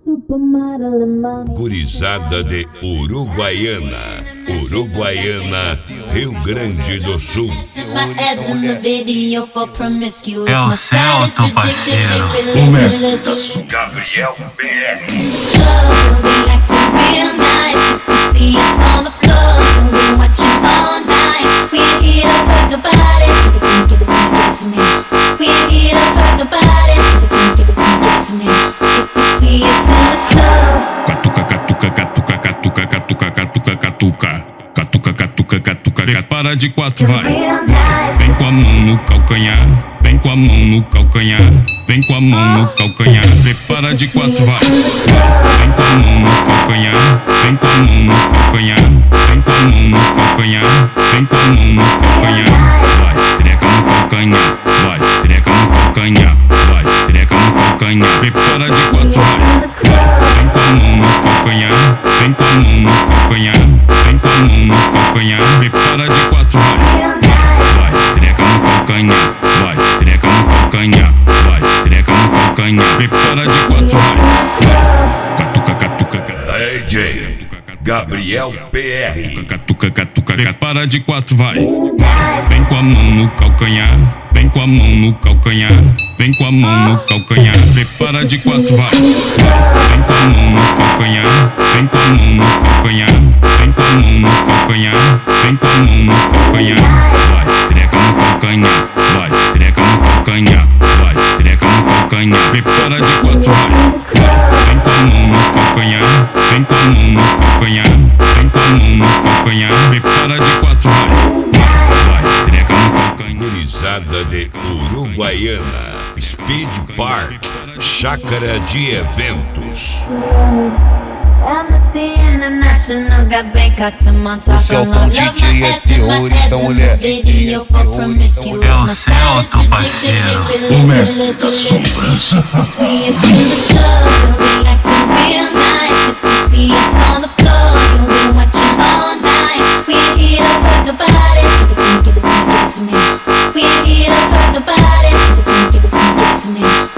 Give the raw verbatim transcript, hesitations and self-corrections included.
Gurizada de Uruguaiana, Uruguaiana, Rio Grande do Sul. É o Celto, parceiro. O mestre da Sul. Gabriel P R. Prepara de quatro, vai. Vem com a mão no calcanhar, vem com a mão no calcanhar, vem com a mão no calcanhar. Prepara de quatro, vai. Vem com a mão no calcanhar, vem com a mão no calcanhar, vem com a mão no calcanhar, vem com a mão no calcanhar. Vai, treca no calcanhar, vai, treca no calcanhar, vai, treca no calcanhar. Prepara de quatro, vai. Vem com a mão no calcanhar, vem com a mão no calcanhar, vem com a mão no calcanhar. Prepara de quatro, vai. Vai, treca no calcanhar, vai, treca no calcanhar, vai, treca no calcanhar. Prepara de quatro, vai. Catuca, catuca, catuca. D J Gabriel P R. Catuca, catuca, prepara de quatro, vai. Vem com a mão no calcanhar, vem com a mão no calcanhar, vem com a mão no calcanhar. Prepara de quatro, vai. Vem com a mão no calcanhar, vem com a mão no calcanhar, vem com a mão no calcanhar, vem com a mão no calcanhar. Vai, treca no calcanhar, vai, treca no calcanhar, vai, treca no calcanhar. Prepara de quatro, vai. Vem com a mão no calcanhar, vem com a mão no calcanhar, vem com a mão no calcanhar. Prepara de quatro, vai. Vai, treca no calcanhar. Gurizada de Uruguaiana, Speed Park, chácara de eventos. O Celtão D J é terrorista, mulher. É o Celto, parceiro. O mestre das sombras. We ain't here to hurt nobody. Give it to me, give it to me, give it to me.